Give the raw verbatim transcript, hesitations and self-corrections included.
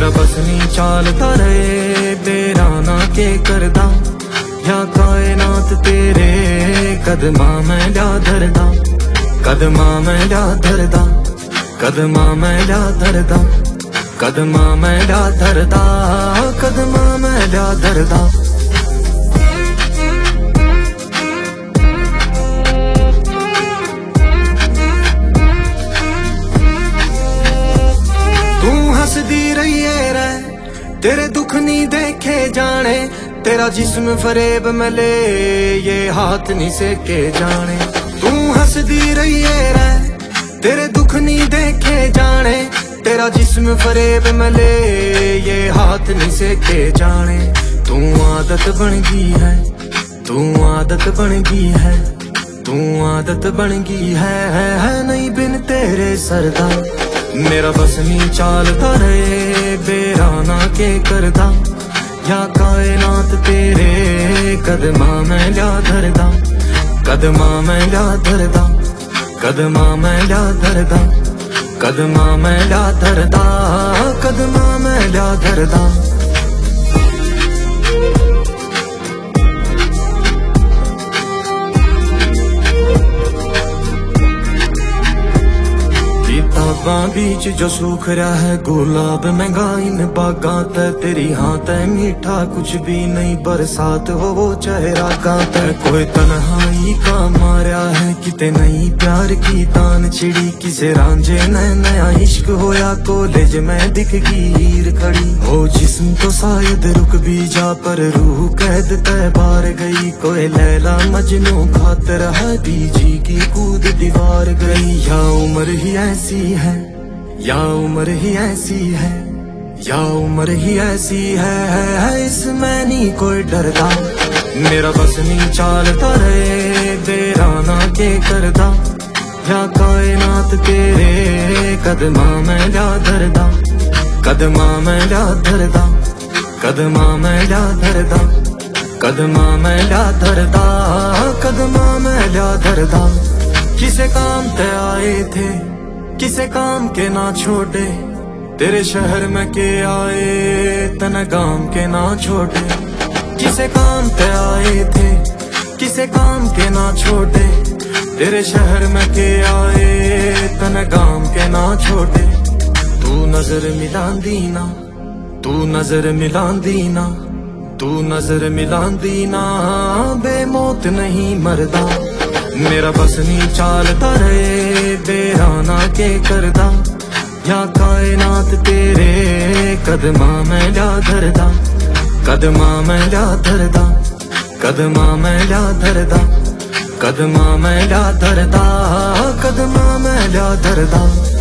मेरा बस नहीं चालता रहे बेराना के करदा या कायनात तेरे कदमा मैं ला धरदा कदमा मैं ला धरदा कदमा मैं ला धरदा कदमा मैं ला धरदा कदमा मैं ला धरदा। तू हंसदी रहिए रे तेरे दुख नहीं देखे जाने तेरा जिस्म फरेब में ले ये हाथ नहीं सेके जाने। तू हंसदी रहिए रे तेरे दुख नहीं देखे जाने तेरा जिस्म फरेब में ले ये हाथ नहीं सेके जाने। तू आदत बन गई है तू आदत बन गई है तू आदत बन गई है, है, है नहीं बिन तेरे सरदा। मेरा बस नहीं चालता रहे बेराना के करदा या कायनात तेरे कदमा मैं ला धरदा कदमा मैं ला धरदा कदमा मैं ला धरदा कदमा मैं ला धरदा कदमा मैं ला धरदा। किताबां बीच जो सूख रहा है गुलाब महंगाई में बागा ते तेरी हाथ है मीठा कुछ भी नहीं बरसात हो वो चेहरा गाता है। कोई तन्हाई का मारा है किते नहीं प्यार की तान छिड़ी किसे रांझे न नया इश्क होया कॉलेज में दिख गई हीर खड़ी हो जिस्म तो शायद रुक भी जा पर रूह कैद तय बार गई। कोई लैला मजनू खातर है बीजी की कूद दीवार गई। या उम्र ही ऐसी है या उम्र ही ऐसी है या उम्र ही ऐसी है, है, है इसमें नहीं कोई डरदा। मेरा बस नहीं चालता रहे बेराना के करदा या कायनात तेरे कदमा मैं ला धरदा कदमा मैं ला धरदा कदमा मैं ला धरदा कदमा मैं ला धरदा कदमा मैं ला धरदा। किसे काम ते आए थे किसे काम के ना छोड़े तेरे शहर में के आए तन गांव के ना छोड़े। किसे काम पे आए थे किसे काम के ना छोड़े तेरे शहर में के आए तन गांव के ना छोड़े। तू नजर मिलांदी ना तू नजर मिलांदी ना तू नजर मिलांदी ना बेमौत नहीं मरदा। मेरा बस नहीं चालता रहे बेराना के करदा या कायनात तेरे कदमा मैं ला धरदा कदमा मैं ला धरदा कदमा मैं ला धरदा कदमा मैं ला धरदा कदमा मैं ला धरदा।